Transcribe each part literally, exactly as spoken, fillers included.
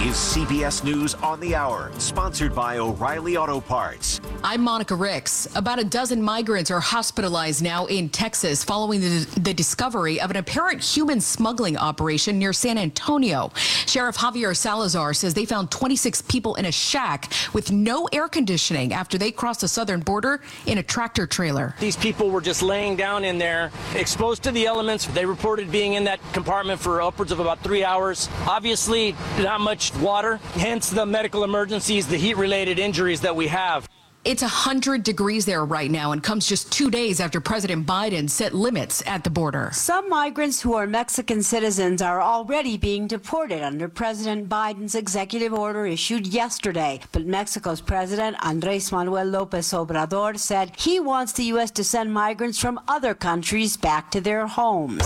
is C B S News on the Hour, sponsored by O'Reilly Auto Parts. I'm Monica Ricks. About a dozen migrants are hospitalized now in Texas following the, the discovery of an apparent human smuggling operation near San Antonio. Sheriff Javier Salazar says they found twenty-six people in a shack with no air conditioning after they crossed the southern border in a tractor trailer. These people were just laying down in there, exposed to the elements. They reported being in that compartment for upwards of about three hours. Obviously, not much water, hence the medical emergencies, the heat-related injuries that we have. It's one hundred degrees there right now and comes just two days after President Biden set limits at the border. Some migrants who are Mexican citizens are already being deported under President Biden's executive order issued yesterday. But Mexico's President Andrés Manuel López Obrador said he wants the U S to send migrants from other countries back to their homes.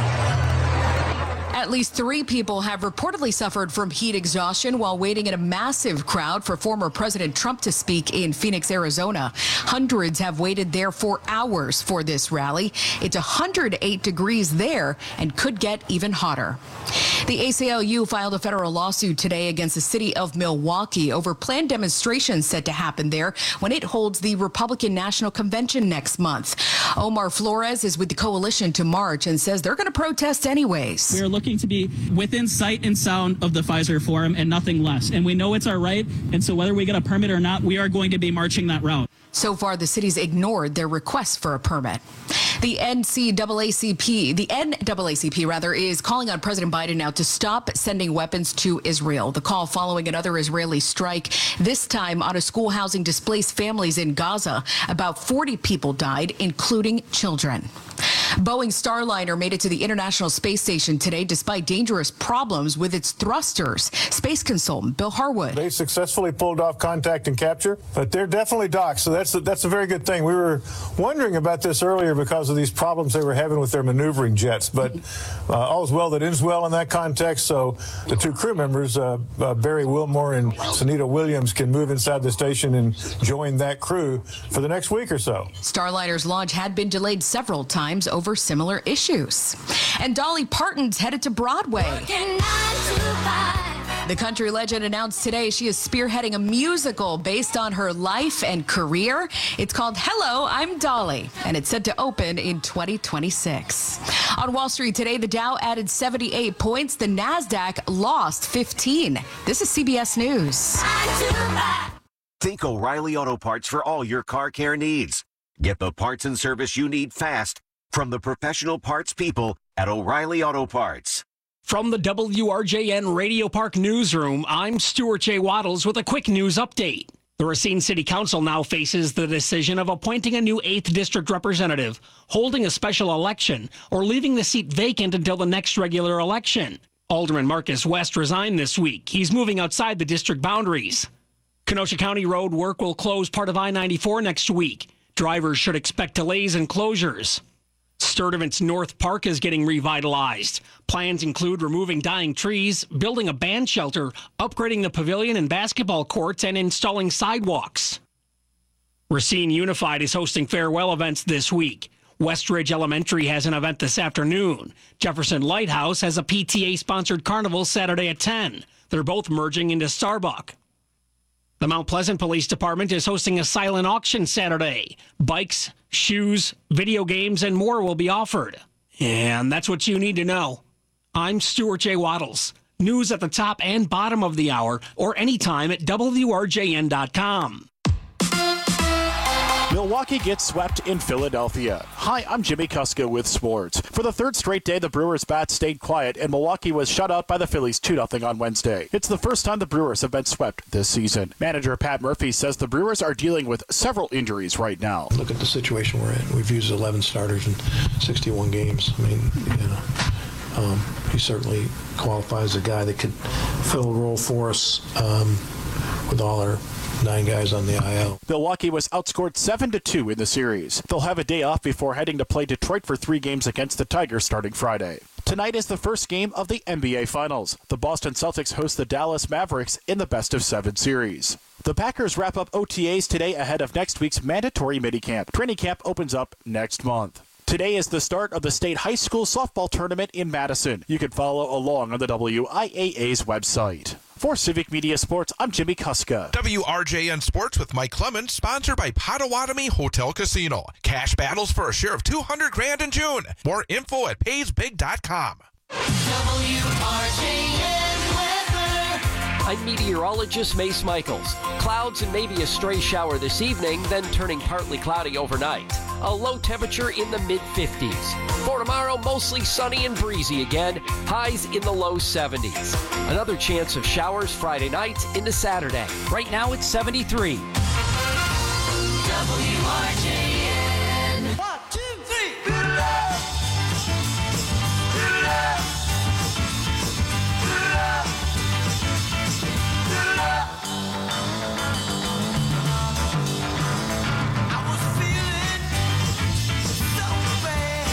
At least three people have reportedly suffered from heat exhaustion while waiting in a massive crowd for former President Trump to speak in Phoenix, Arizona. Hundreds have waited there for hours for this rally. It's one hundred eight degrees there and could get even hotter. The A C L U filed a federal lawsuit today against the city of Milwaukee over planned demonstrations set to happen there when it holds the Republican National Convention next month. Omar Flores is with the coalition to march and says they're going to protest anyways. We are looking to be within sight and sound of the Pfizer Forum and nothing less. And we know it's our right. And so whether we get a permit or not, we are going to be marching that route. So far, the city's ignored their request for a permit. The N double A C P, the N double A C P rather, is calling on President Biden now to stop sending weapons to Israel. The call following another Israeli strike, this time on a school housing displaced families in Gaza. About forty people died, including children. Boeing Starliner made it to the International Space Station today despite dangerous problems with its thrusters. Space consultant Bill Harwood. They successfully pulled off contact and capture, but they're definitely docked, so that's a, that's a very good thing. We were wondering about this earlier because of these problems they were having with their maneuvering jets, but uh, all's well that ends well in that context, so the two crew members, uh, uh, Barry Wilmore and Sunita Williams, can move inside the station and join that crew for the next week or so. Starliner's launch had been delayed several times over similar issues. And Dolly Parton's headed to Broadway. The country legend announced today she is spearheading a musical based on her life and career. It's called Hello, I'm Dolly, and it's set to open in twenty twenty-six. On Wall Street today, the Dow added seventy-eight points. The NASDAQ lost fifteen. This is C B S News. Think O'Reilly Auto Parts for all your car care needs. Get the parts and service you need fast from the professional parts people at O'Reilly Auto Parts. From the W R J N Radio Park Newsroom, I'm Stuart J. Waddles with a quick news update. The Racine City Council now faces the decision of appointing a new eighth District representative, holding a special election, or leaving the seat vacant until the next regular election. Alderman Marcus West resigned this week. He's moving outside the district boundaries. Kenosha County Road work will close part of I ninety-four next week. Drivers should expect delays and closures. Sturdivant's North Park is getting revitalized. Plans include removing dying trees, building a band shelter, upgrading the pavilion and basketball courts, and installing sidewalks. Racine Unified is hosting farewell events this week. Westridge Elementary has an event this afternoon. Jefferson Lighthouse has a P T A-sponsored carnival Saturday at ten. They're both merging into Starbuck. The Mount Pleasant Police Department is hosting a silent auction Saturday. Bikes, shoes, video games, and more will be offered. And that's what you need to know. I'm Stuart J. Waddles. News at the top and bottom of the hour or anytime at W R J N dot com. Milwaukee gets swept in Philadelphia. Hi, I'm Jimmy Kuska with sports. For the third straight day, the Brewers' bats stayed quiet, and Milwaukee was shut out by the Phillies two nothing on Wednesday. It's the first time the Brewers have been swept this season. Manager Pat Murphy says the Brewers are dealing with several injuries right now. Look at the situation we're in. We've used eleven starters in sixty-one games. I mean, you know, um, he certainly qualifies as a guy that could fill a role for us um, with all our nine guys on the I L. Milwaukee was outscored seven to two in the series. They'll have a day off before heading to play Detroit for three games against the Tigers starting Friday. Tonight is the first game of the N B A Finals. The Boston Celtics host the Dallas Mavericks in the best of seven series. The Packers wrap up O T As today ahead of next week's mandatory minicamp. Training camp opens up next month. Today is the start of the state high school softball tournament in Madison. You can follow along on the W I A A's website. For Civic Media Sports, I'm Jimmy Kuska. W R J N Sports with Mike Clemens, sponsored by Potawatomi Hotel Casino. Cash battles for a share of two hundred grand in June. More info at pays big dot com. W R J N weather. I'm meteorologist Mace Michaels. Clouds and maybe a stray shower this evening, then turning partly cloudy overnight. A low temperature in the mid fifties. For tomorrow, mostly sunny and breezy again. Highs in the low seventies. Another chance of showers Friday night into Saturday. Right now it's seventy-three. W R J N. One, two, three. Good love. Good love. Good love. Good love. I was feeling so bad.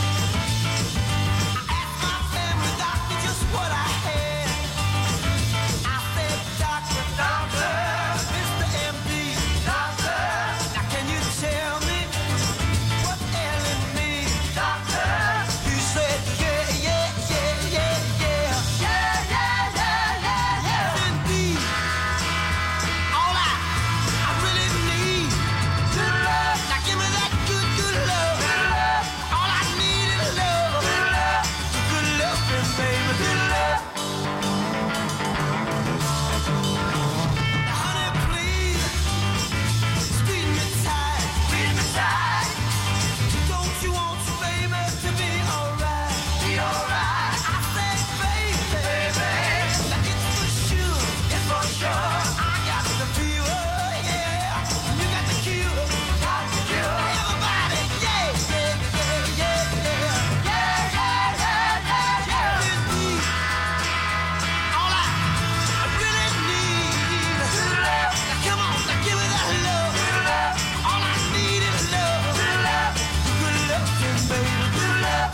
I asked my family doctor just what I had. I said, doctor, doctor, Mister M D, doctor, now can you tell me what's ailing me, doctor? He said, yeah, yeah, yeah, yeah, yeah, yeah, yeah, yeah, yeah, yeah. Indeed, all I, I really need, good love. Now give me that good, good love. Good love. All I need is love. Good love. Good love, baby, good love. Now, honey, please, squeeze me tight, squeeze me tight. Don't you want, baby, to be alright? Be alright. I said, baby, baby, now it's for sure, it's for sure. I got the fever, yeah. You got the cure, got the cure. Everybody, yeah, yeah, yeah, yeah, yeah, yeah, yeah, yeah, yeah, yeah. Indeed, all I, I really need is love. Now come on, now give me that love. Good love. All I need is love. Good love. Good love, baby, good love.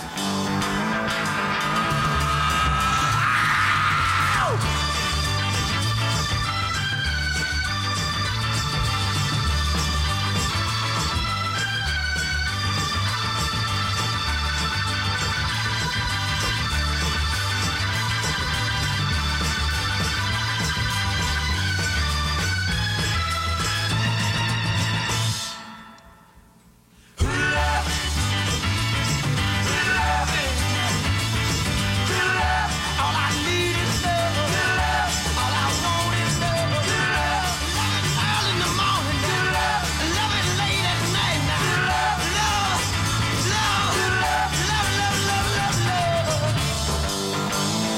All I need is love. Good love. All I want is love. Good love. Love it early in the morning. Good love. Love it late at night. Now. Good love. Love. Love. Good love. Love, love, love, love, love.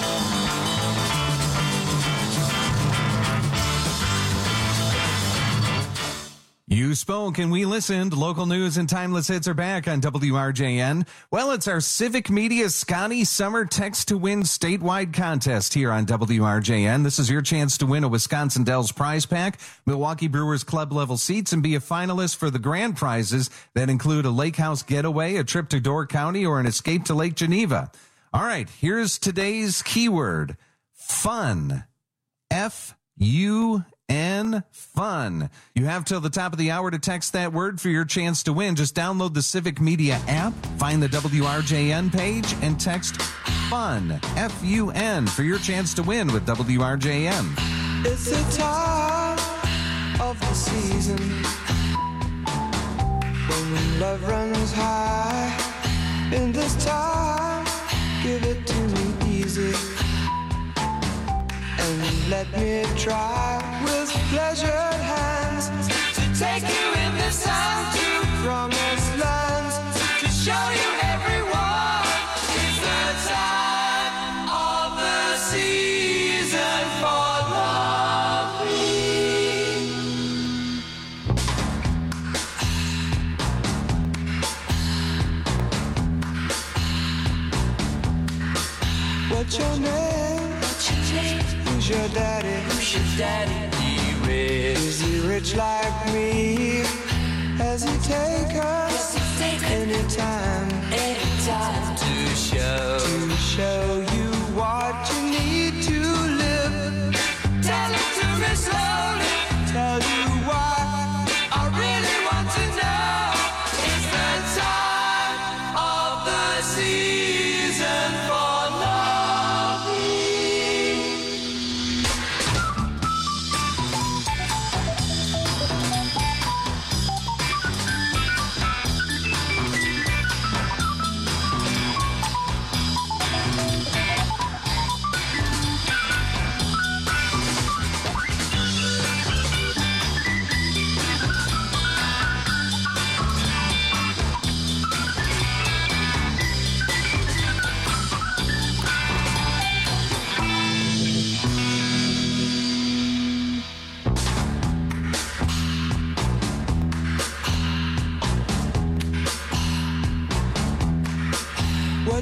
You spoke and we listened. Local news and timeless hits are back on W R J N. Well, it's our Civic Media Scotty Summer Text to Win statewide contest here on W R J N. This is your chance to win a Wisconsin Dells prize pack, Milwaukee Brewers club level seats, and be a finalist for the grand prizes that include a lake house getaway, a trip to Door County, or an escape to Lake Geneva. All right, here's today's keyword: fun. F U N, fun. You have till the top of the hour to text that word for your chance to win. Just download the Civic Media app, find the W R J N page, and text FUN, F U N, for your chance to win with W R J N. It's the time of the season when love runs high. In this time, give it to me easy and let me try with pleasured hands to take you in this time to promised lands, to show you everyone it's the time of the season for loving. What's your name? Who's your daddy? Who's your daddy? He rich. Is he rich like me? Has he take us anytime? Anytime to show to show you what you need to live. Tell it to me slowly. Tell you why I really want to know. It's the time of the season for loving.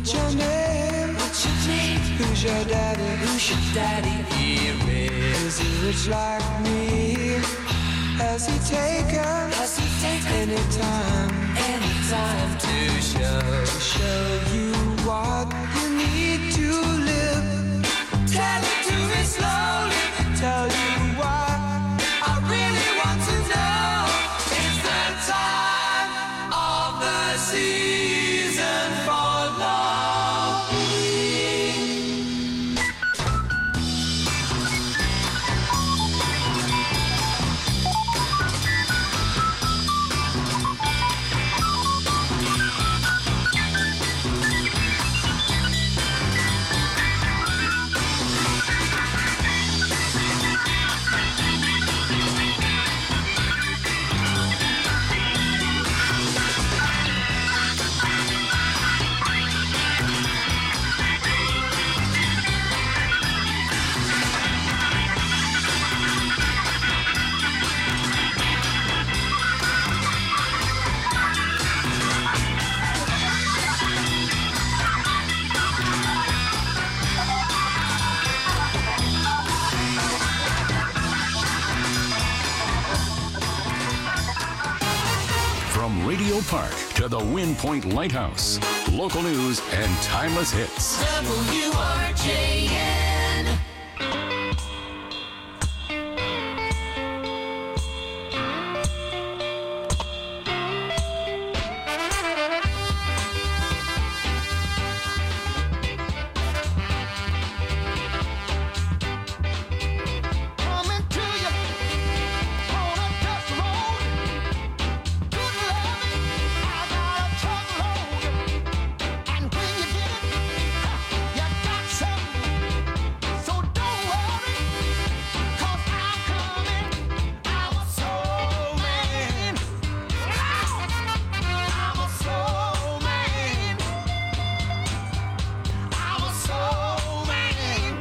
What's your name? What's your name? Who's your daddy? Who's your daddy? Here is he rich like me? Has he taken? Has he taken any time? Any time to show show you what you need to live? Tell it to me slowly. Tell you why I really want to know. It's the time of the season for loving. From Radio Park to the Wind Point Lighthouse, local news and timeless hits. W R J N. Coming to you on a dust road. Good loving, I got a truckload. And when you get it, you got something. So don't worry, 'cause I'm coming. I'm a soul man. I'm a soul man. I'm a soul man.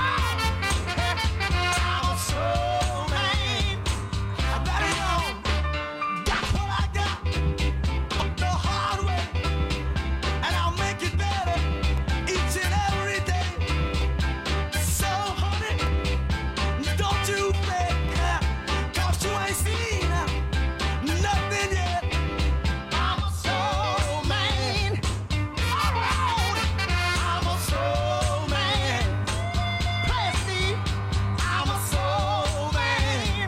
I'm a soul man. I got it on. Got what I got the hard way, and I'll make it better each and every day. So, honey, don't you fret, 'cause you ain't seen nothing yet. I'm a soul man. All right, I'm a soul man. Play it, Steve. I'm a soul man.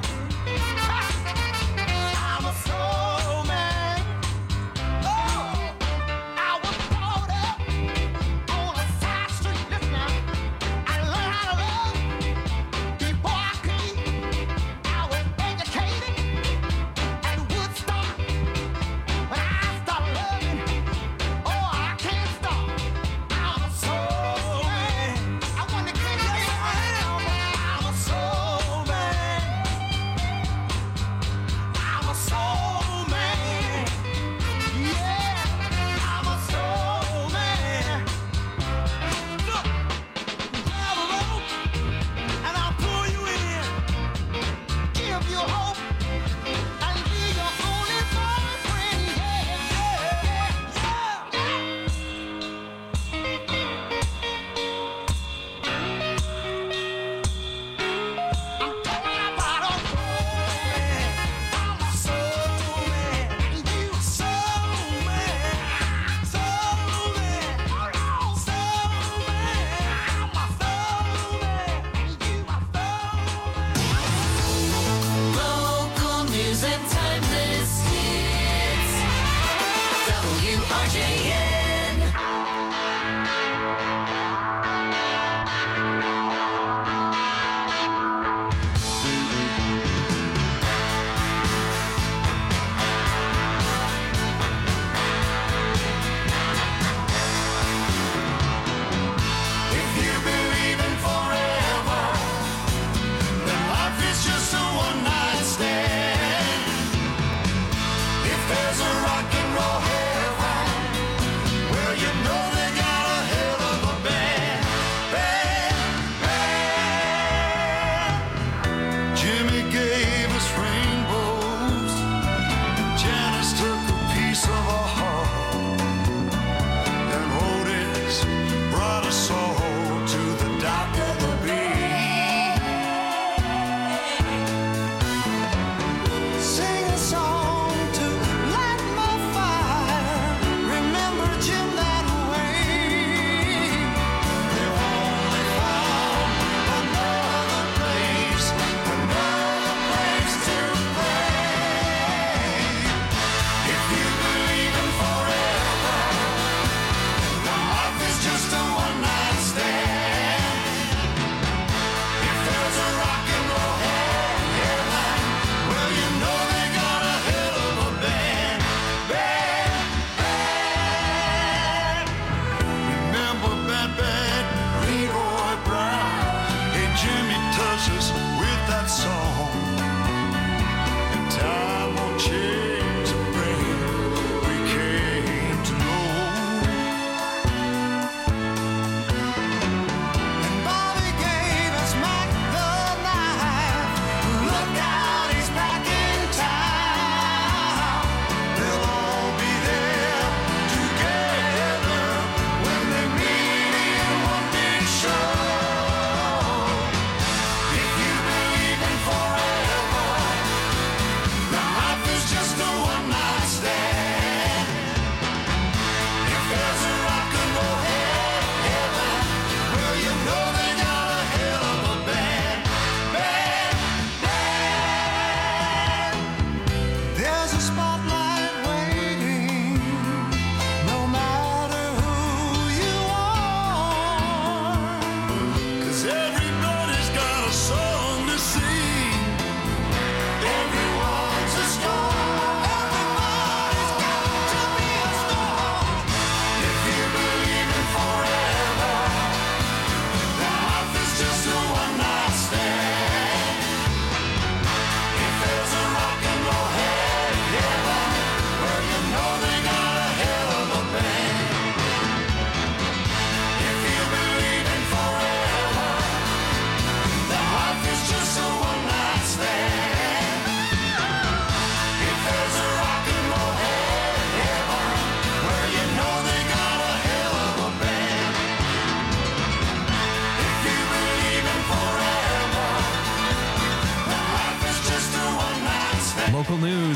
I'm a soul man. Oh, I was brought up on a side street. Listen now, I learned how to love before I could. I was educated at Woodstock. When I start loving, oh, I can't stop. I'm a soul man. I want to get you down. I'm a soul man. I'm a soul man. Yeah, I'm a soul man. Look, grab a rope and I'll pull you in. Give you hope and be your only boyfriend. Yeah, yeah, I'm talking about a soul man. I'm a soul man. You a soul man. Soul man. Soul man. I'm a soul man. You a soul man. Local news and timeless hits. W R J N. If you believe in forever, then life is just a one-night stand. If there's a rock and roll heaven,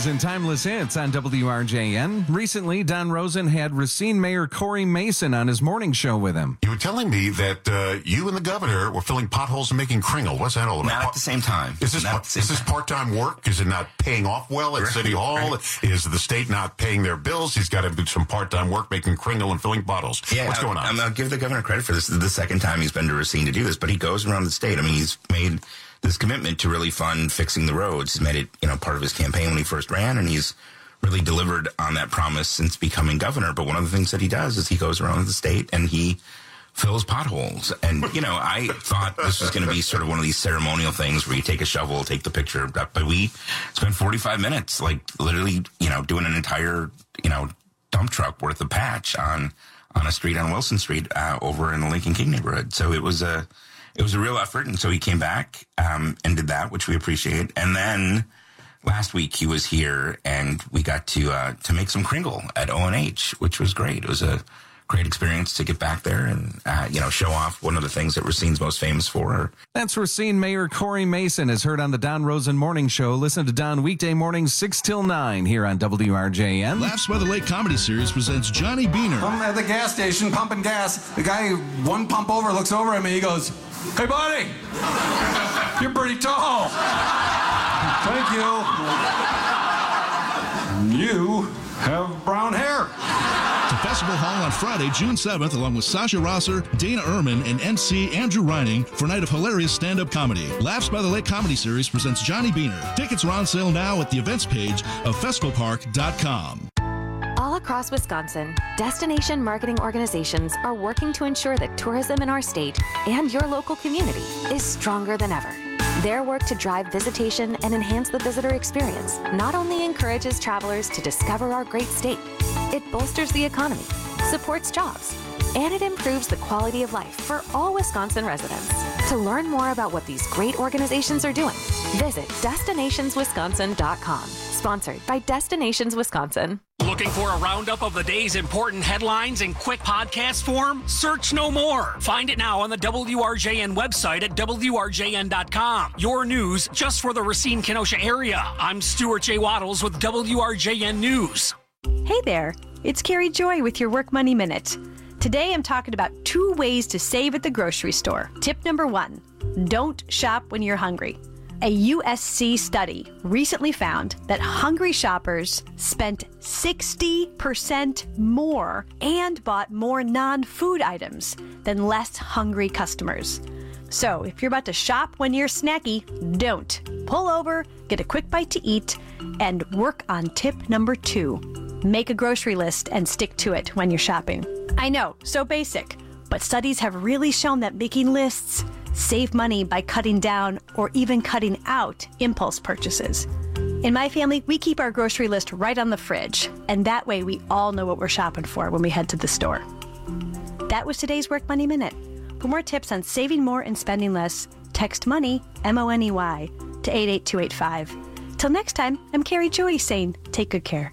and timeless hits on W R J N. Recently, Don Rosen had Racine Mayor Corey Mason on his morning show with him. You were telling me that uh, you and the governor were filling potholes and making kringle. What's that all about? Not at the same time. Is this, Not is this part-time work? Is it not paying off well at Right, City Hall? right. Is the state not paying their bills? He's got to do some part-time work making kringle and filling bottles. Yeah, What's going on? I'm, I'll give the governor credit for this. This is the second time he's been to Racine to do this, but he goes around the state. I mean, he's made this commitment to really fund fixing the roads. He's made it, you know, part of his campaign when he first ran, and he's really delivered on that promise since becoming governor. But one of the things that he does is he goes around the state and he fills potholes. And, you know, I thought this was going to be sort of one of these ceremonial things where you take a shovel, take the picture, but we spent forty-five minutes, like literally, you know, doing an entire, you know, dump truck worth of patch on, on a street on Wilson Street uh, over in the Lincoln King neighborhood. So it was a, It was a real effort, and so he came back um, and did that, which we appreciate. And then last week he was here, and we got to uh, to make some kringle at O N H, which was great. It was a great experience to get back there and uh, you know show off one of the things that Racine's most famous for. That's Racine Mayor Corey Mason, as heard on the Don Rosen Morning Show. Listen to Don weekday mornings six till nine here on W R J N. Laughs by the Lake Comedy Series presents Johnny Beaner. I'm at the gas station pumping gas. The guy one pump over looks over at me. He goes, "Hey, buddy, you're pretty tall." "Thank you. You have brown hair." To Festival Hall on Friday, June seventh, along with Sasha Rosser, Dana Ehrman, and M C Andrew Reining for a night of hilarious stand-up comedy. Laughs by the Lake Comedy Series presents Johnny Beaner. Tickets are on sale now at the events page of festival park dot com. All across Wisconsin, destination marketing organizations are working to ensure that tourism in our state and your local community is stronger than ever. Their work to drive visitation and enhance the visitor experience not only encourages travelers to discover our great state, it bolsters the economy, supports jobs, and it improves the quality of life for all Wisconsin residents. To learn more about what these great organizations are doing, visit destinations wisconsin dot com. Sponsored by Destinations Wisconsin. Looking for a roundup of the day's important headlines in quick podcast form? Search no more. Find it now on the W R J N website at W R J N dot com. Your news just for the Racine-Kenosha area. I'm Stuart J. Waddles with W R J N News. Hey there, it's Carrie Joy with your Work Money Minute. Today I'm talking about two ways to save at the grocery store. Tip number one, don't shop when you're hungry. A U S C study recently found that hungry shoppers spent sixty percent more and bought more non-food items than less hungry customers. So if you're about to shop when you're snacky, don't. Pull over, get a quick bite to eat, and work on tip number two. Make a grocery list and stick to it when you're shopping. I know, so basic, but studies have really shown that making lists save money by cutting down or even cutting out impulse purchases. In my family, we keep our grocery list right on the fridge, and that way we all know what we're shopping for when we head to the store. That was today's Work Money Minute. For more tips on saving more and spending less, text MONEY, M O N E Y, to eight eight two eight five. Till next time, I'm Carrie Joy saying take good care.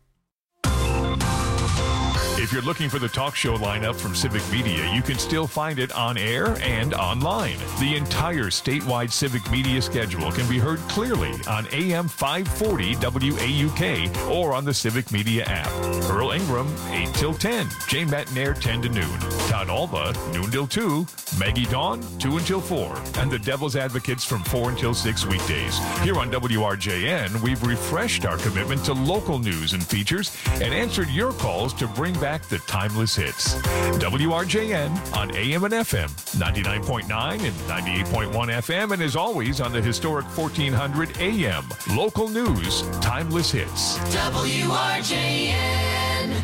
If you're looking for the talk show lineup from Civic Media, you can still find it on air and online. The entire statewide Civic Media schedule can be heard clearly on A M five forty W A U K or on the Civic Media app. Earl Ingram, eight till ten. Jane Matnair, ten to noon. Todd Alba, noon till two. Maggie Dawn, two until four. And the Devil's Advocates from four until six weekdays. Here on W R J N, we've refreshed our commitment to local news and features and answered your calls to bring back the timeless hits. W R J N on A M and F M, ninety-nine point nine and ninety-eight point one F M, and as always on the historic fourteen hundred A M. Local news, timeless hits. W R J N.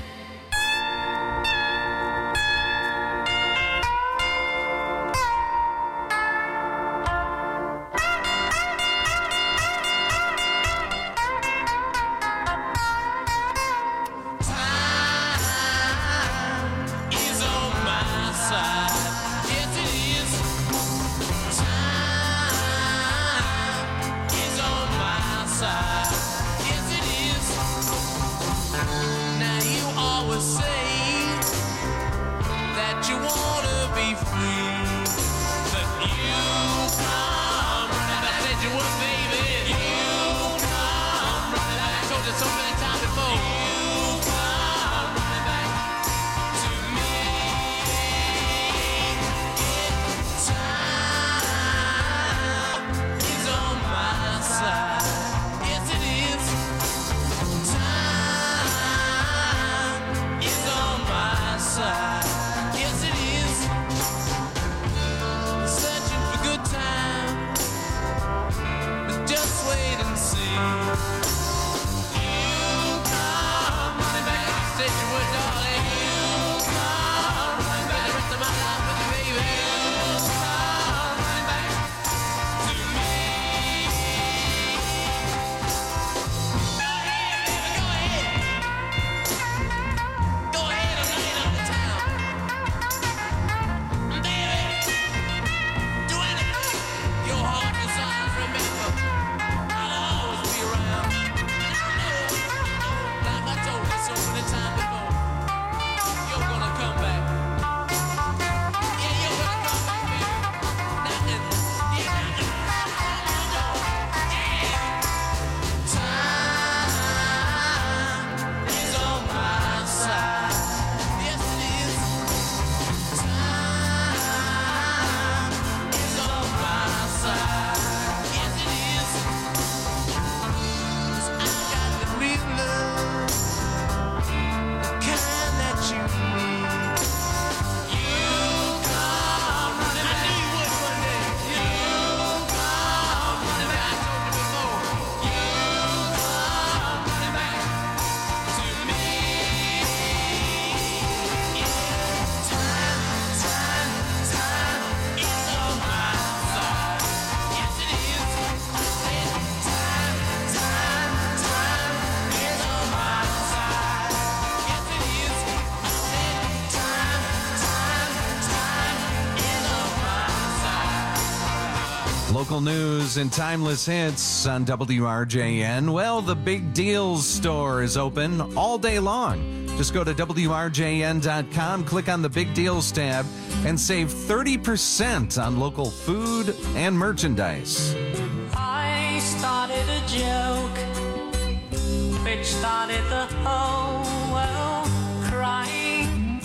Local news and timeless hits on W R J N. Well, the Big Deals store is open all day long. Just go to W R J N dot com, click on the Big Deals tab, and save thirty percent on local food and merchandise. I started a joke which started the whole world crying,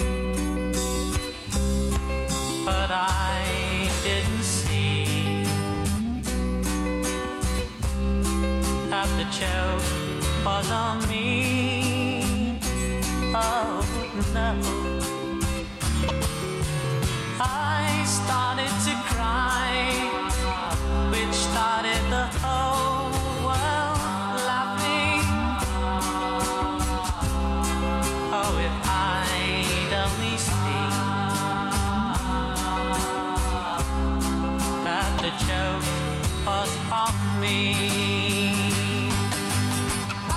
but I didn't see that the joke was on me. Oh no, I started to cry, which started the whole world laughing. Oh, if I'd only seen that the joke was on me. I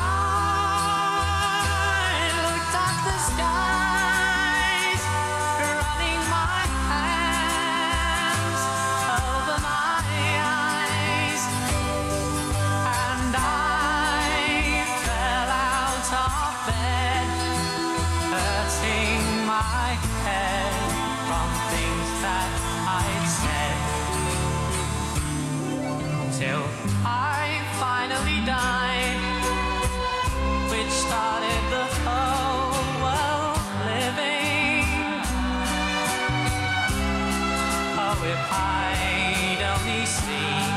looked at the skies, running my hands over my eyes, and I fell out of bed, hurting my head from things that I'd said, till I finally died, which started the whole world living. Oh, if I'd only seen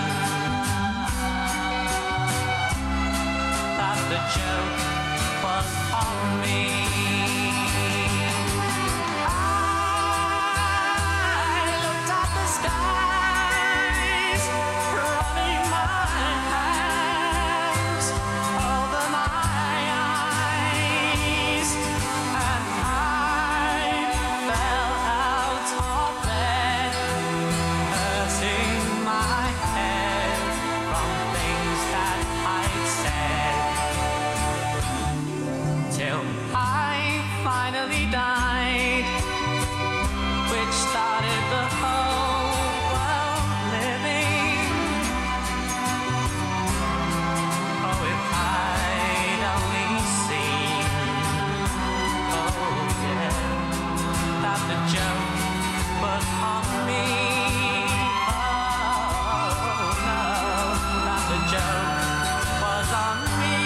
that the joke was on me. I looked at the skies, running my hands over my eyes, and I fell out of bed, hurting my head from things that I'd said, till I finally died, which started the whole world living. Oh, if I'd only seen, oh yeah, that the joke was on me. Oh no, that the joke was on me.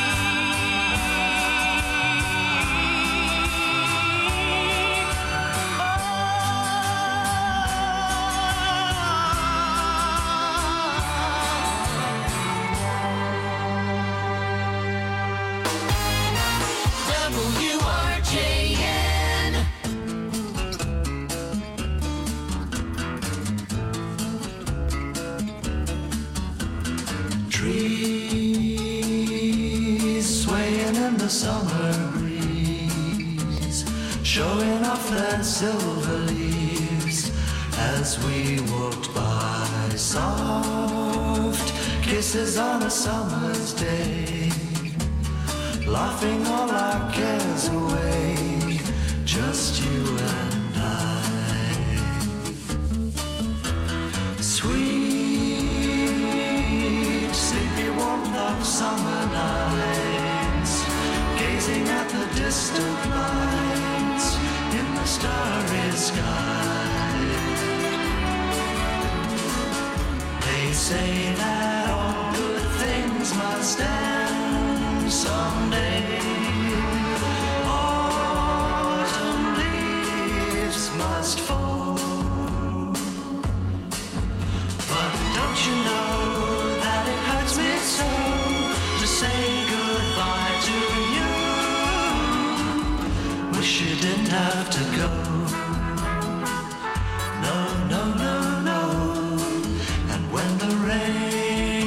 W R J N. Trees swaying in the summer breeze, showing off their silver leaves as we walked by. Soft kisses on a summer's day, laughing all our cares away, just you and I. Sweet, sleepy warmth of summer nights, gazing at the distant lights in the starry sky. They say that all good things must end someday. Autumn leaves must fall. But don't you know that it hurts me so to say goodbye to you? Wish you didn't have to go. No, no, no, no. And when the rain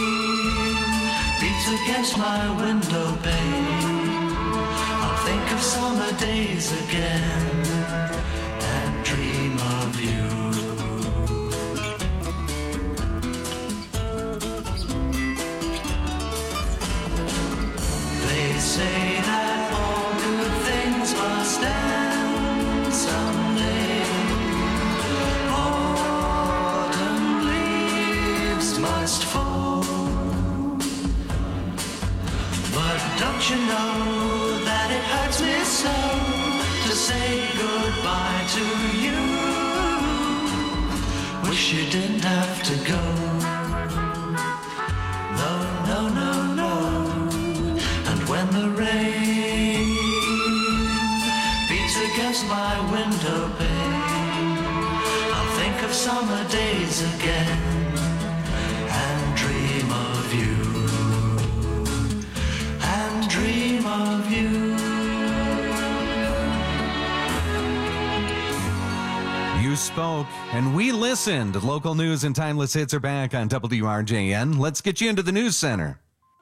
beats against my window pane, I'll think of summer days again and dream of you. They say that all good things must end someday. Autumn leaves you know that it hurts me so to say goodbye to you? Wish you didn't have to go. No, no, no, no. And when the rain beats against my window pane, I'll think of summer days again and dream of you, and dream of you. You spoke, and we listened. Local news and timeless hits are back on W R J N. Let's get you into the news center.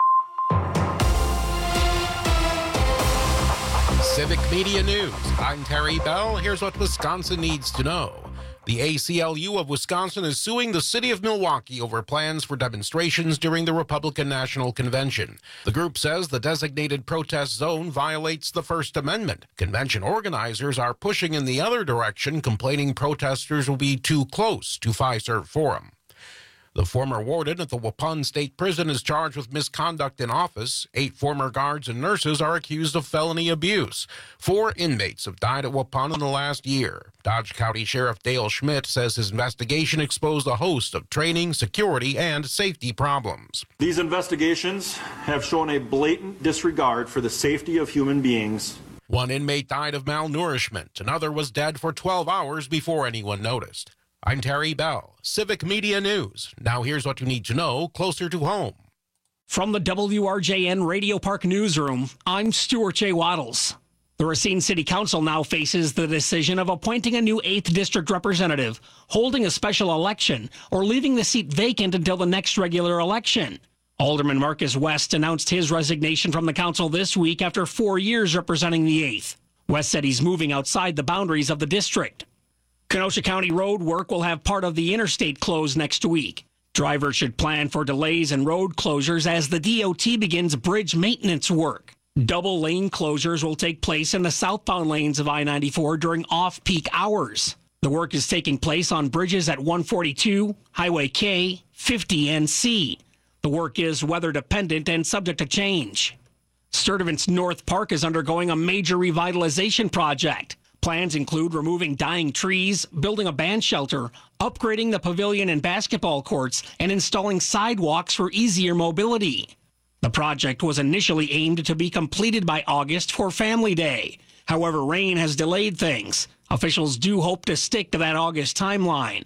Civic Media News. I'm Terry Bell. Here's what Wisconsin needs to know. The A C L U of Wisconsin is suing the city of Milwaukee over plans for demonstrations during the Republican National Convention. The group says the designated protest zone violates the First Amendment. Convention organizers are pushing in the other direction, complaining protesters will be too close to Fiserv Forum. The former warden at the Waupun State Prison is charged with misconduct in office. Eight former guards and nurses are accused of felony abuse. Four inmates have died at Waupun in the last year. Dodge County Sheriff Dale Schmidt says his investigation exposed a host of training, security, and safety problems. These investigations have shown a blatant disregard for the safety of human beings. One inmate died of malnourishment. Another was dead for twelve hours before anyone noticed. I'm Terry Bell, Civic Media News. Now here's what you need to know closer to home. From the W R J N Radio Park Newsroom, I'm Stuart J. Waddles. The Racine City Council now faces the decision of appointing a new eighth District representative, holding a special election, or leaving the seat vacant until the next regular election. Alderman Marcus West announced his resignation from the council this week after four years representing the eighth. West said he's moving outside the boundaries of the district. Kenosha County road work will have part of the interstate closed next week. Drivers should plan for delays and road closures as the D O T begins bridge maintenance work. Double lane closures will take place in the southbound lanes of I ninety-four during off-peak hours. The work is taking place on bridges at one forty-two, Highway K, fifty, and C. The work is weather-dependent and subject to change. Sturtevant's North Park is undergoing a major revitalization project. Plans include removing dying trees, building a band shelter, upgrading the pavilion and basketball courts, and installing sidewalks for easier mobility. The project was initially aimed to be completed by August for Family Day. However, rain has delayed things. Officials do hope to stick to that August timeline.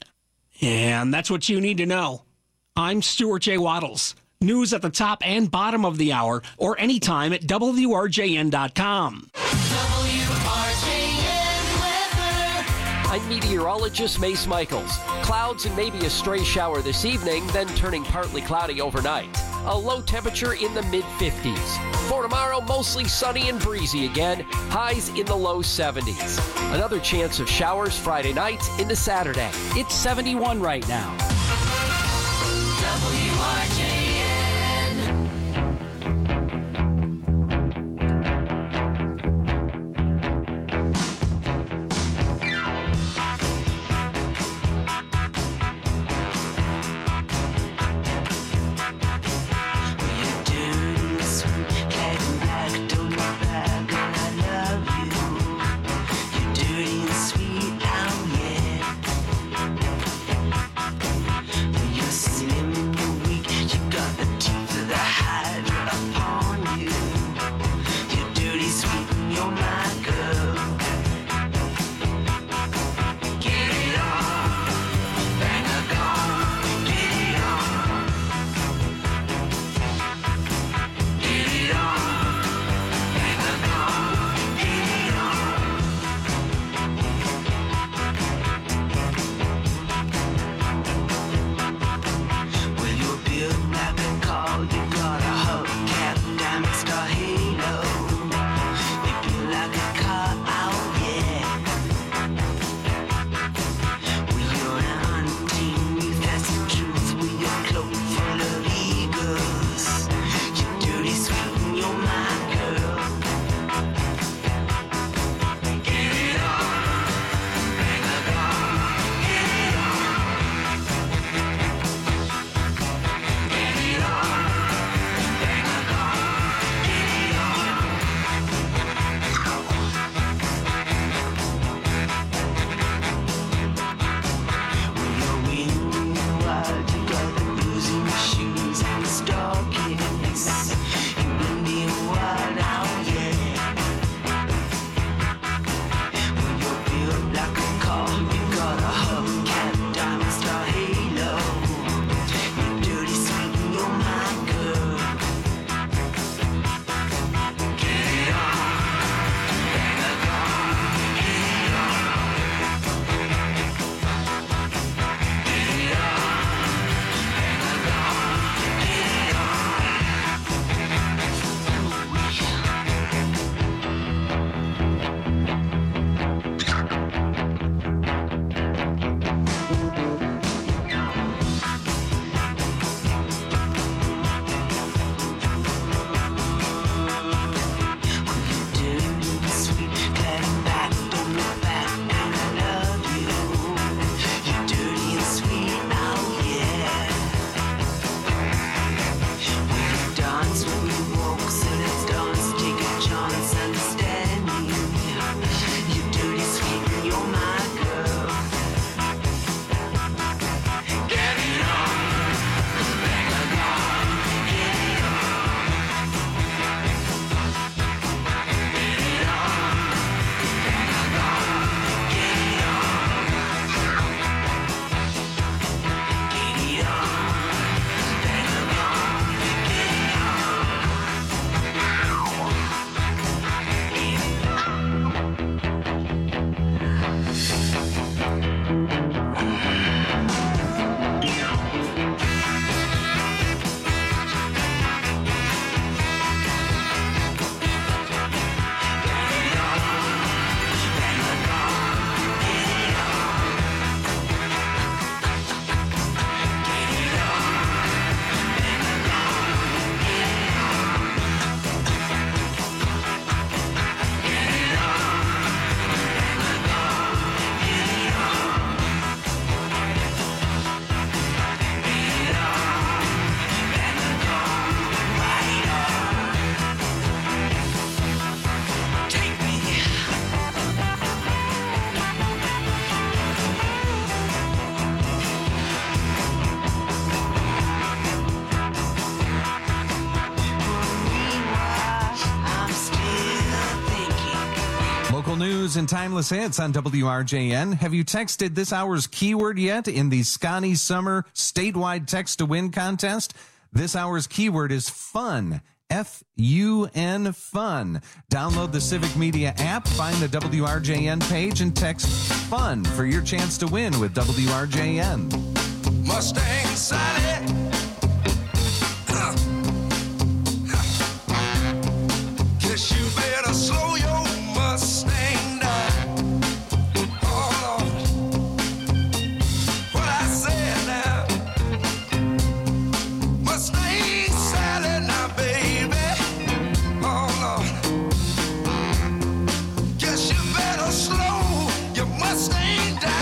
And that's what you need to know. I'm Stuart J. Waddles. News at the top and bottom of the hour, or anytime at W R J N dot com. I'm meteorologist Mace Michaels. Clouds and maybe a stray shower this evening, then turning partly cloudy overnight. A low temperature in the mid fifties. For tomorrow, mostly sunny and breezy again. Highs in the low seventies. Another chance of showers Friday night into Saturday. It's seventy-one right now. W R J N. Local news and timeless hits on W R J N. Have you texted this hour's keyword yet in the Scotty Summer statewide text to win contest? This hour's keyword is fun. F U N fun. Download the Civic Media app, find the W R J N page, and text fun for your chance to win with W R J N. Mustang Sally. Uh. Guess you better slow your Mustang down. Oh, Lord. What I said now. Mustang Sally now, baby. Oh, Lord. Guess you better slow your Mustang down.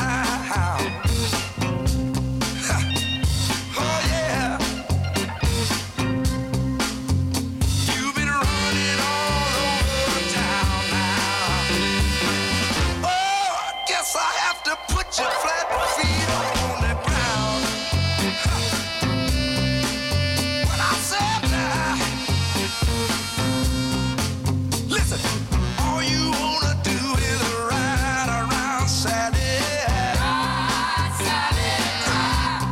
Your flat feet on the ground. When I said that, listen, all you wanna do is ride around Sally. Ride, Sally, ride.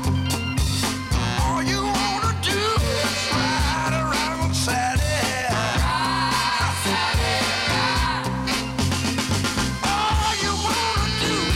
All you wanna do is ride around Sally. Ride, Sally, ride. All you wanna do is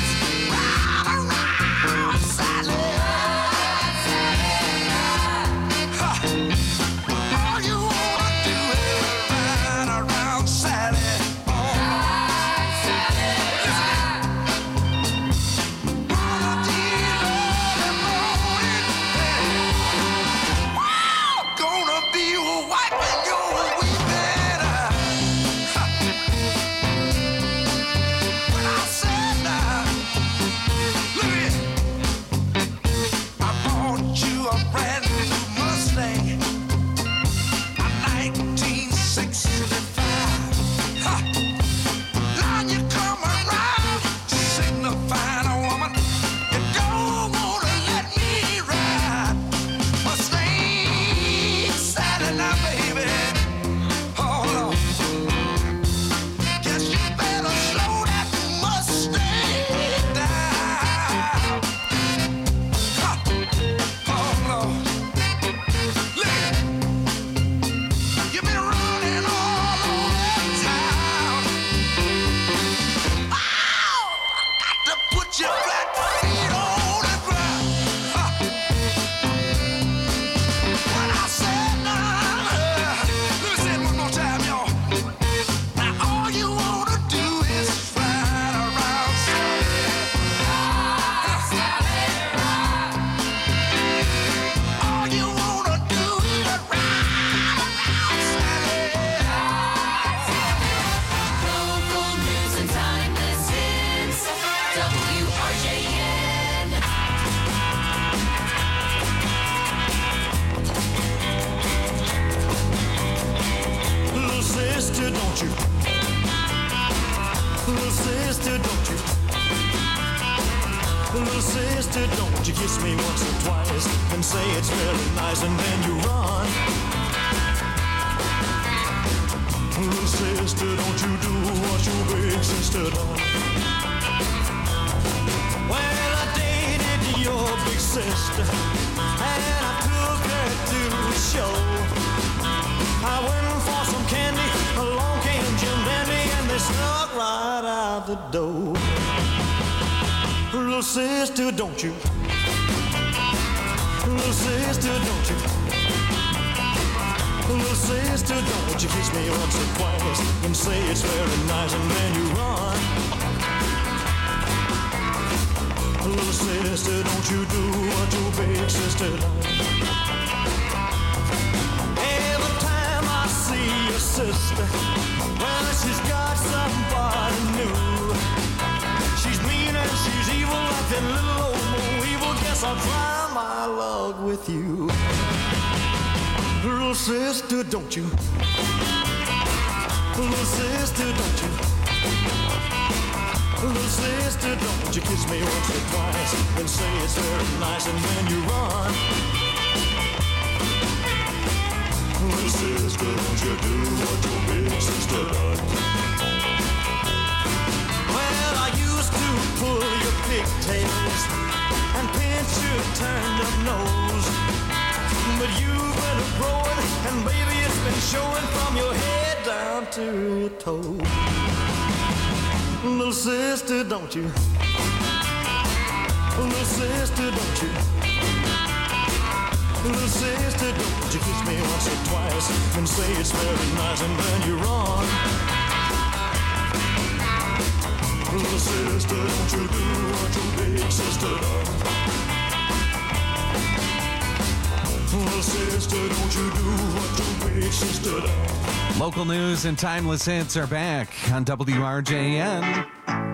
Little sister, don't you kiss me once or twice and say it's very nice and then you run. Little sister, don't you do what your big sister done. Well, I dated your big sister and I took her to the show. I went for some candy, along came Jim Dandy and they snuck right out the door. Little sister, don't you? Little sister, don't you? Little sister, don't you kiss me once or twice and say it's very nice and then you run. Little sister, don't you do what your big sister done. Every time I see your sister, well, she's got somebody new. She's mean and she's evil like that little old Mo Evil. Guess I'll try my luck with you. Little sister, don't you? Little sister, don't you? Little sister, don't you kiss me once or twice and say it's very nice and then you run. Little sister, don't you do what your big sister done. to toe. Little sister, don't you? Little sister, don't you? Little sister, don't you kiss me once or twice and say it's very nice and then you run. Little sister, don't you do what your big sister does. Little sister, don't you do what your big sister does. Local news and timeless hits are back on W R J N.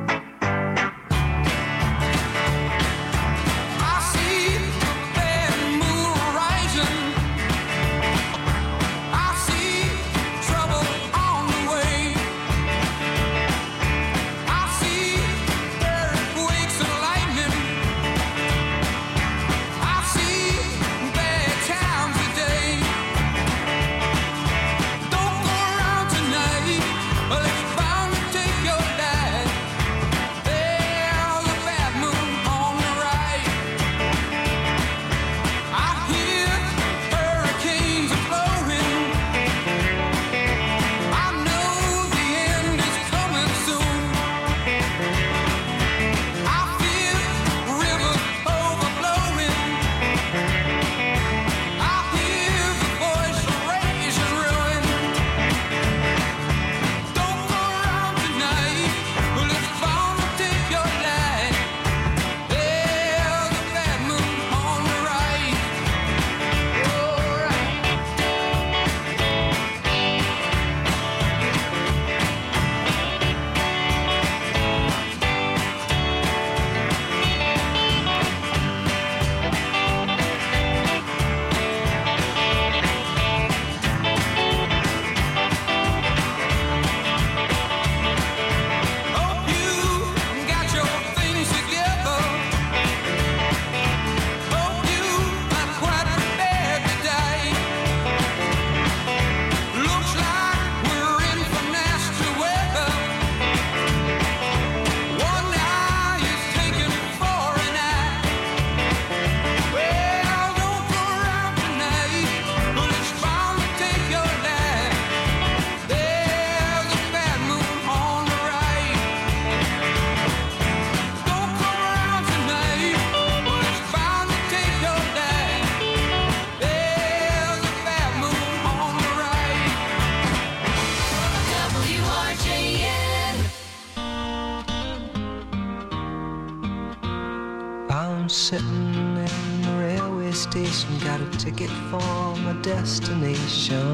Sitting in the railway station, got a ticket for my destination.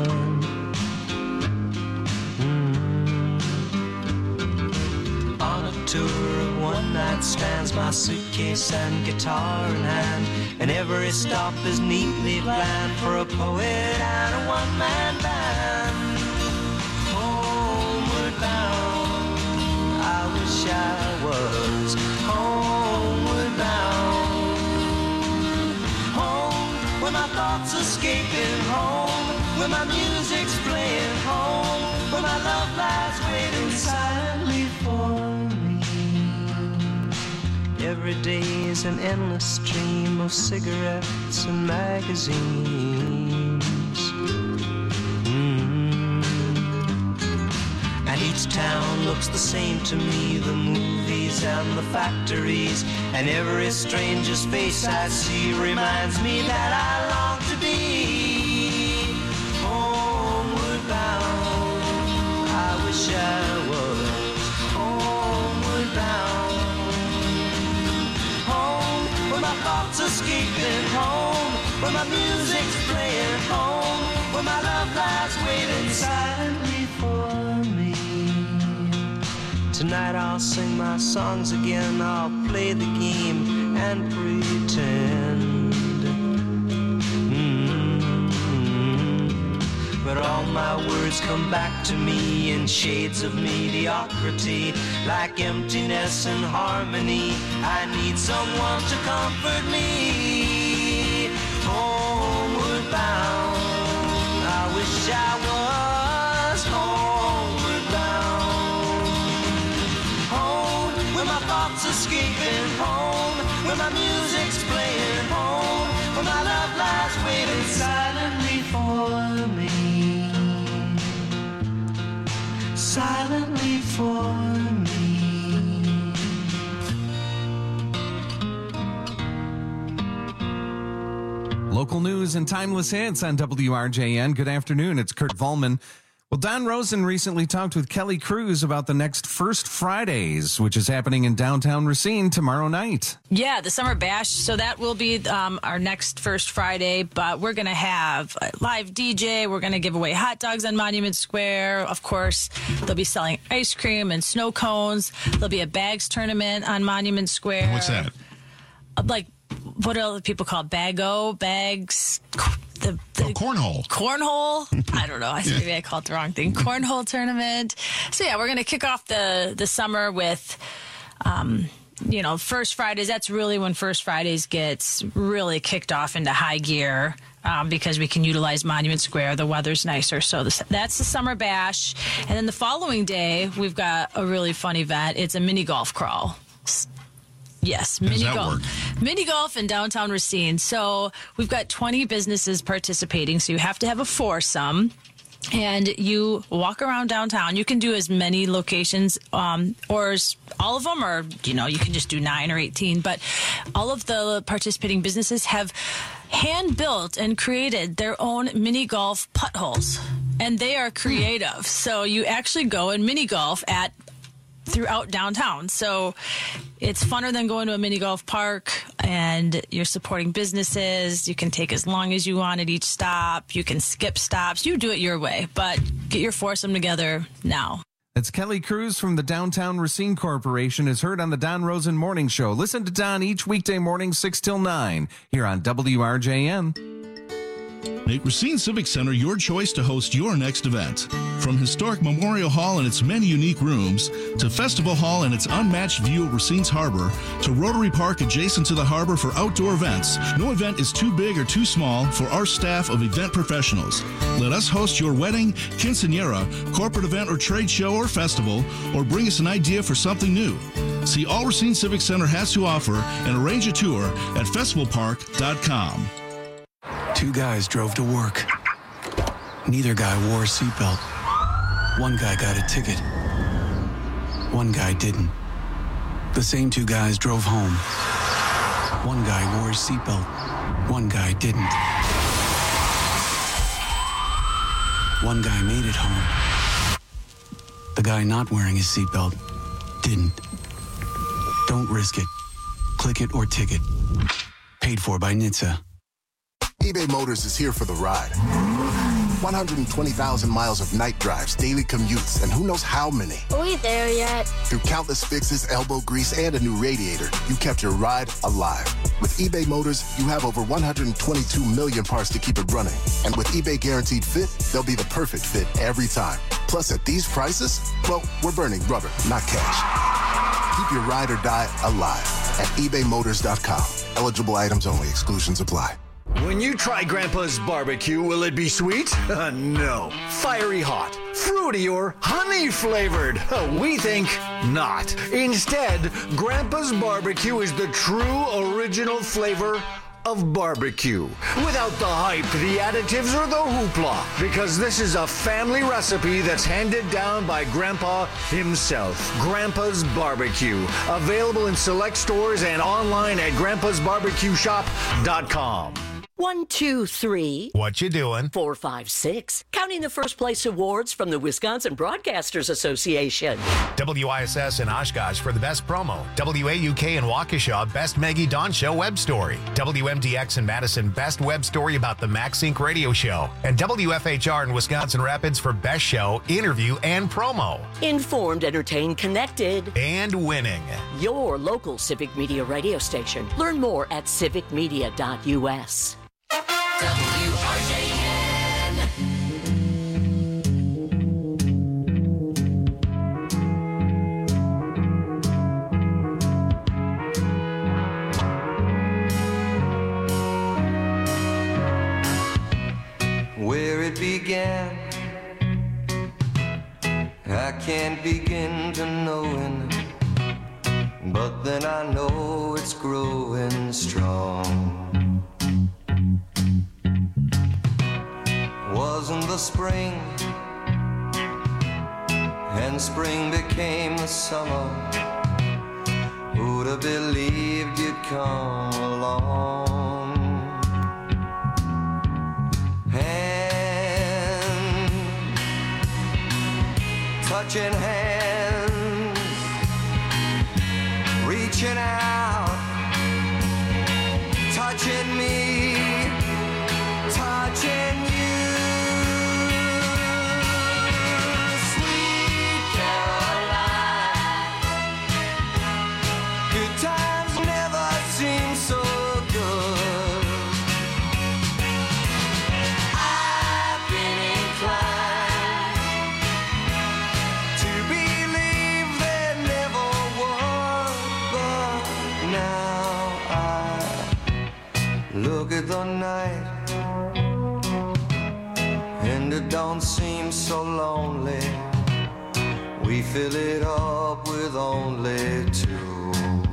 Mm. On a tour of one night stands, my suitcase and guitar in hand, and every stop is neatly planned for a poet and a one-man band. Homeward bound, I wish I was homeward bound. When my thoughts escaping home, when my music's playing home, when my love lies waiting silently for me. Every day is an endless stream of cigarettes and magazines. Mm. And each town looks the same to me, the movies and the factories, and every stranger's face I see reminds me that I long to be homeward bound. I wish I was homeward bound. Home, where my thoughts escaping home, where my music's playing home, where my love lies waiting silently for me. Tonight I'll sing my songs again, I'll play the game and pretend. Mm-hmm. But all my words come back to me in shades of mediocrity, like emptiness and harmony. I need someone to comfort me. Homeward bound, I wish I was homeward bound. Home, where my thoughts escaping home, where my music's playing home, where my love lies waiting silently for me. silently for me. Local news and timeless hits on W R J N. Good afternoon. It's Kurt Volman. Well, Don Rosen recently talked with Kelly Cruz about the next First Fridays, which is happening in downtown Racine tomorrow night. Yeah, the Summer Bash. So that will be um, our next First Friday, but we're going to have a live D J. We're going to give away hot dogs on Monument Square. Of course, they'll be selling ice cream and snow cones. There'll be a bags tournament on Monument Square. What's that? Like, what do other people call it? Bago, bags... The, the oh, cornhole. Cornhole? I don't know. I yeah. Maybe I called it the wrong thing. Cornhole tournament. So, yeah, we're going to kick off the, the summer with, um, you know, First Fridays. That's really when First Fridays gets really kicked off into high gear um, because we can utilize Monument Square. The weather's nicer. So this, that's the Summer Bash. And then the following day, we've got a really fun event. It's a mini golf crawl. Yes, mini golf. Mini golf in downtown Racine. So we've got twenty businesses participating, so you have to have a foursome. And you walk around downtown. You can do as many locations, um, or as, all of them, or, you know, you can just do nine or eighteen. But all of the participating businesses have hand-built and created their own mini golf putt holes. And they are creative. So you actually go and mini golf at throughout downtown. So it's funner than going to a mini golf park, and you're supporting businesses. You can take as long as you want at each stop. You can skip stops. You do it your way, but get your foursome together now. That's Kelly Cruz from the Downtown Racine Corporation, is heard on the Don Rosen Morning Show. Listen to Don each weekday morning, six till nine, here on W R J N. Make Racine Civic Center your choice to host your next event. From historic Memorial Hall and its many unique rooms, to Festival Hall and its unmatched view of Racine's harbor, to Rotary Park adjacent to the harbor for outdoor events, no event is too big or too small for our staff of event professionals. Let us host your wedding, quinceañera, corporate event or trade show or festival, or bring us an idea for something new. See all Racine Civic Center has to offer and arrange a tour at festival park dot com. Two guys drove to work. Neither guy wore a seatbelt. One guy got a ticket. One guy didn't. The same two guys drove home. One guy wore a seatbelt. One guy didn't. One guy made it home. The guy not wearing his seatbelt didn't. Don't risk it. Click it or ticket. Paid for by N H T S A. eBay Motors is here for the ride. one hundred twenty thousand miles of night drives, daily commutes, and who knows how many. Are we there yet? Through countless fixes, elbow grease, and a new radiator, you kept your ride alive. With eBay Motors, you have over one hundred twenty-two million parts to keep it running. And with eBay Guaranteed Fit, they'll be the perfect fit every time. Plus, at these prices, well, we're burning rubber, not cash. Keep your ride or die alive at ebay motors dot com. Eligible items only. Exclusions apply. When you try Grandpa's barbecue, will it be sweet? Uh, no. Fiery hot, fruity, or honey flavored? Uh, we think not. Instead, Grandpa's barbecue is the true original flavor of barbecue. Without the hype, the additives, or the hoopla. Because this is a family recipe that's handed down by Grandpa himself. Grandpa's Barbecue. Available in select stores and online at grandpas barbecue shop dot com. One, two, three. What you doing? Four, five, six. Counting the first place awards from the Wisconsin Broadcasters Association. W I S S in Oshkosh for the best promo. W A U K in Waukesha, best Maggie Dawn Show web story. W M D X in Madison, best web story about the Max Inc radio show. And W F H R in Wisconsin Rapids for best show, interview, and promo. Informed, entertained, connected. And winning. Your local Civic Media radio station. Learn more at civic media dot U S. W R J N. Where it began, I can't begin to knowing, but then I know it's growing strong. Wasn't the spring and When spring became the summer, who'd have believed you'd come along? Hand, touching hands, reaching out, touching me, touching you. Sweet Caroline, good times never seem so good. I've been inclined to believe there never was, but now I look at the night and it don't seem so lonely. We fill it up with only two.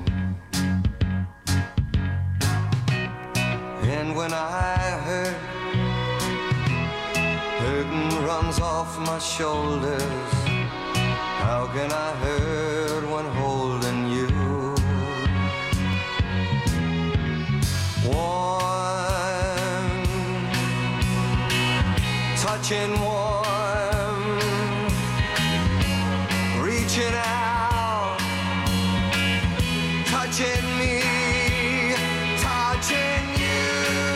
And when I hurt, hurting runs off my shoulders. How can I hurt when holding you? Warm, touching warm, reaching out, touching me, touching you.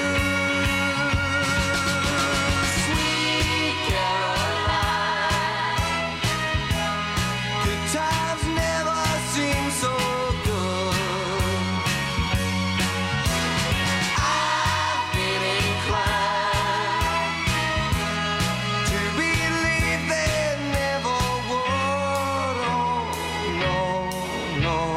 Sweet Caroline, good times never seem so good. I've been inclined to believe there never would. Oh, no, no.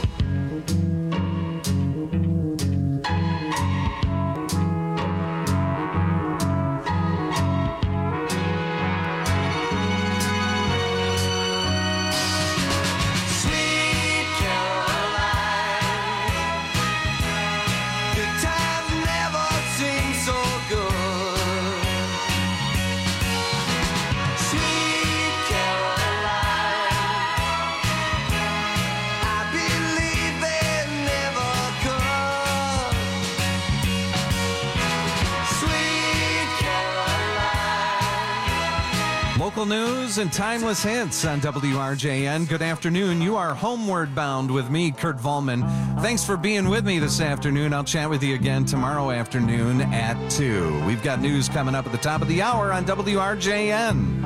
Sweet Caroline, good times never seem so good. Sweet Caroline, I believe they never could. Sweet Caroline. Local news and timeless hits on W R J N. Good afternoon. You are homeward bound with me, Kurt Volman. Thanks for being with me this afternoon. I'll chat with you again tomorrow afternoon at two. We've got news coming up at the top of the hour on W R J N.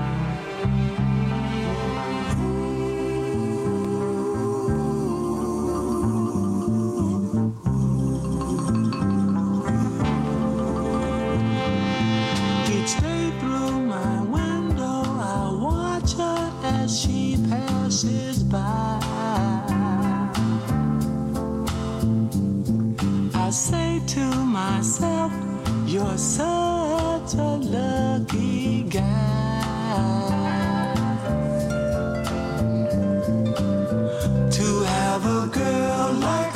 Each day through my window, I watch her as she passes by. I say to myself, you're such a lucky guy to have a girl like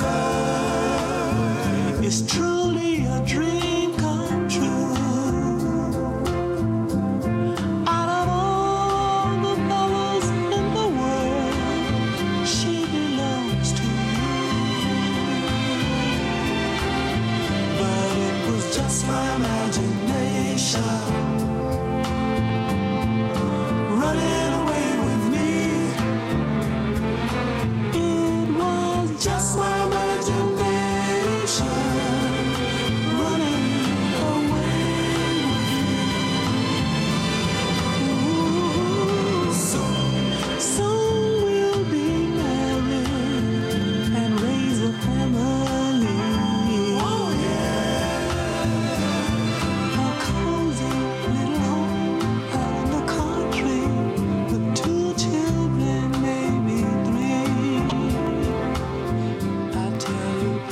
her. Is truly a dream come true. Out of all the fellas in the world, she belongs to you. But it was just my imagination running away with me. It was just my imagination running away with me. Ooh, soon, soon we'll be married and raise a family. Oh yeah, a cozy little home out in the country with two children, maybe three. I tell you, I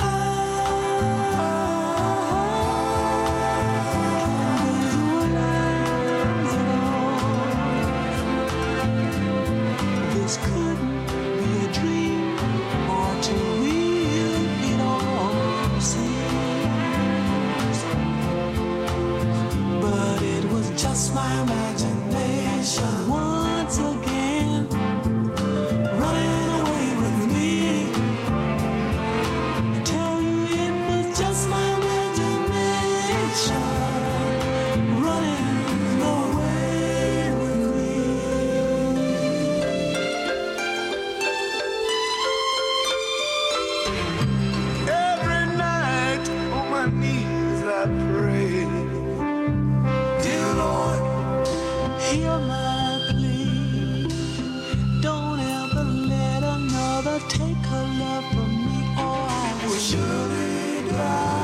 this couldn't be a dream or too real. It all seems, but it was just my imagination once again. try.